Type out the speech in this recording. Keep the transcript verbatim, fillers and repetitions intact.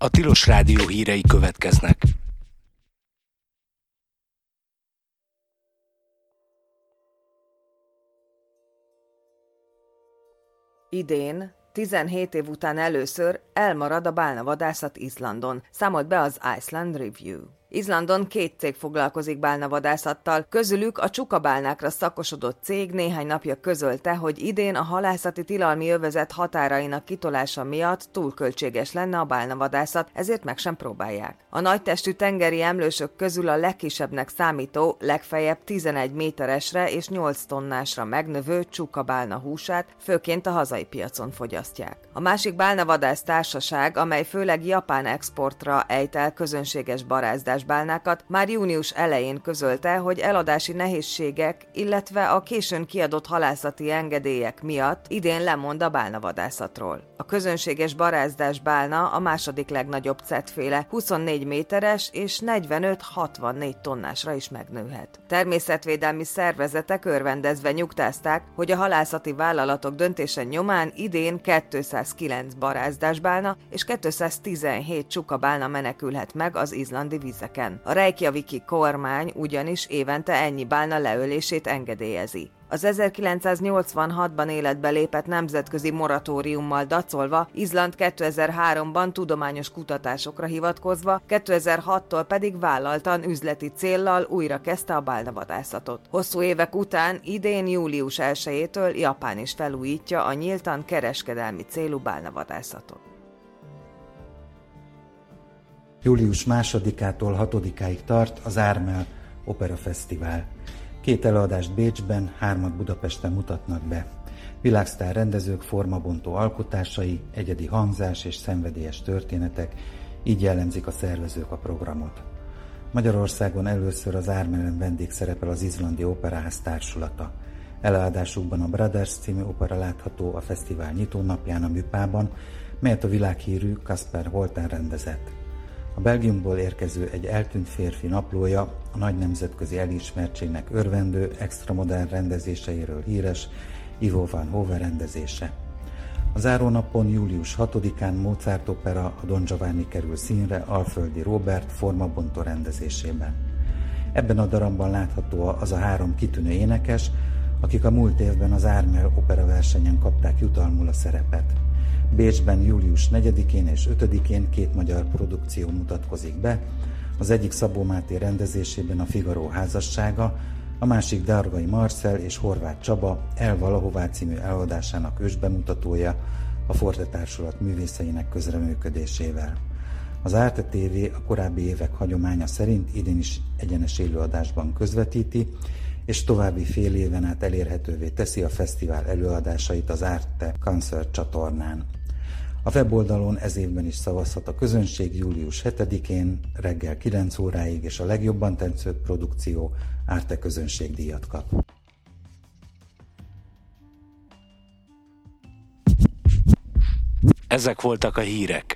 A Tilos Rádió hírei következnek. Idén, tizenhét év után először elmarad a bálnavadászat Izlandon, számolt be az Iceland Review. Izlandon két cég foglalkozik bálnavadászattal, közülük a csukabálnákra szakosodott cég néhány napja közölte, hogy idén a halászati tilalmi övezet határainak kitolása miatt túl költséges lenne a bálnavadászat, ezért meg sem próbálják. A nagytestű tengeri emlősök közül a legkisebbnek számító, legfeljebb tizenegy méteresre és nyolc tonnásra megnövő csukabálna húsát főként a hazai piacon fogyasztják. A másik bálnavadász társaság, amely főleg japán exportra ejt el közönséges barázdás bálnákat, már június elején közölte, hogy eladási nehézségek, illetve a későn kiadott halászati engedélyek miatt idén lemond a bálnavadászatról. A közönséges barázdás bálna a második legnagyobb cetféle, huszonnégy méteres és negyvenöt-hatvannégy tonnásra is megnőhet. Természetvédelmi szervezetek örvendezve nyugtázták, hogy a halászati vállalatok döntése nyomán idén kétszázkilenc barázdásbálna és kétszáztizenhét csukabálna menekülhet meg az izlandi vizeken. A Reykjaviki kormány ugyanis évente ennyi bálna leölését engedélyezi. Az ezerkilencszáznyolcvanhatban életbe lépett nemzetközi moratóriummal dacolva, Izland kétezer-háromban tudományos kutatásokra hivatkozva, kétezer-hattól pedig vállaltan üzleti céllal újra kezdte a bálnavadászatot. Hosszú évek után idén július elsejétől Japán is felújítja a nyíltan kereskedelmi célú bálnavadászatot. július másodikától hatodikáig tart az Ármel Opera Fesztivál. Két előadást Bécsben, hármat Budapesten mutatnak be. Világsztár rendezők formabontó alkotásai, egyedi hangzás és szenvedélyes történetek, így jellemzik a szervezők a programot. Magyarországon először az Ármelen vendég szerepel az Izlandi Operaház társulata. Előadásukban a Brothers című opera látható a fesztivál nyitónapján a Műpában, melyet a világhírű Kasper Holten rendezett. A Belgiumból érkező Egy eltűnt férfi naplója a nagy nemzetközi elismertségnek örvendő extramodern rendezéseiről híres Ivo van Hove rendezése. A zárónapon július hatodikán Mozart opera a Don Giovanni kerül színre Alföldi Róbert formabontó rendezésében. Ebben a darabban látható az a három kitűnő énekes, akik a múlt évben az Ármel opera versenyen kapták jutalmul a szerepet. Bécsben július negyedikén és ötödikén két magyar produkció mutatkozik be, az egyik Szabó Máté rendezésében a Figaro házassága, a másik Dargai Marcell és Horváth Csaba El valahová című előadásának ősbemutatója a Forte Társulat művészeinek közreműködésével. Az Arte té vé a korábbi évek hagyománya szerint idén is egyenes élőadásban közvetíti, és további fél éven át elérhetővé teszi a fesztivál előadásait az Arte Concert csatornán. A weboldalon ez évben is szavazhat a közönség július hetedikén reggel kilenc óráig, és a legjobban tetsző produkció Arte közönségdíjat kap. Ezek voltak a hírek.